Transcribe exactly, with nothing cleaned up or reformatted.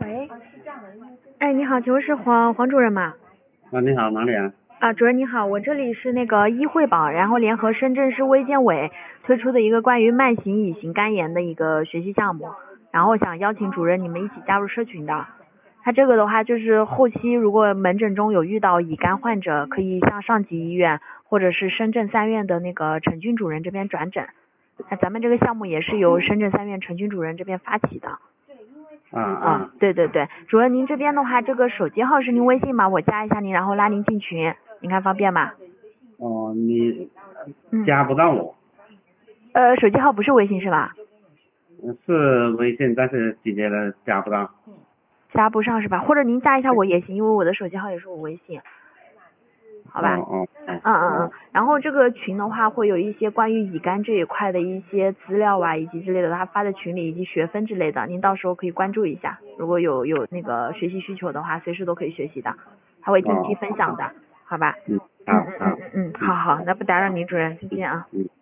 喂，哎，你好，请问是黄黄主任吗？ 啊，你好，哪里啊？ 啊，主任你好，我这里是那个医惠榜，然后联合深圳市卫健委推出的一个关于慢性乙型肝炎的一个学习项目，然后我想邀请主任你们一起加入社群的。它这个的话就是后期如果门诊中有遇到乙肝患者，可以向上级医院或者是深圳三院的那个陈军主任这边转诊。那咱们这个项目也是由深圳三院陈军主任这边发起的。 啊啊， 啊， 对对对，主任您这边的话，这个手机号是您微信吗？我加一下您，然后拉您进群，您看方便吗？ 哦，你嗯， 加不到我， 呃，手机号不是微信是吧？ 嗯是微信，但是姐姐的加不到。 加不上是吧？或者您加一下我也行，因为我的手机号也是我微信，好吧？ 哦哦嗯哦嗯嗯，然后这个群的话会有一些关于乙肝这一块的一些资料啊，以及之类的，他发在群里以及学分之类的，您到时候可以关注一下，如果有有那个学习需求的话，随时都可以学习的，他会定期哦， 分享的，好吧？ 嗯， 嗯好好， 嗯嗯嗯嗯，好好，那不打扰您主任，再见啊。 嗯。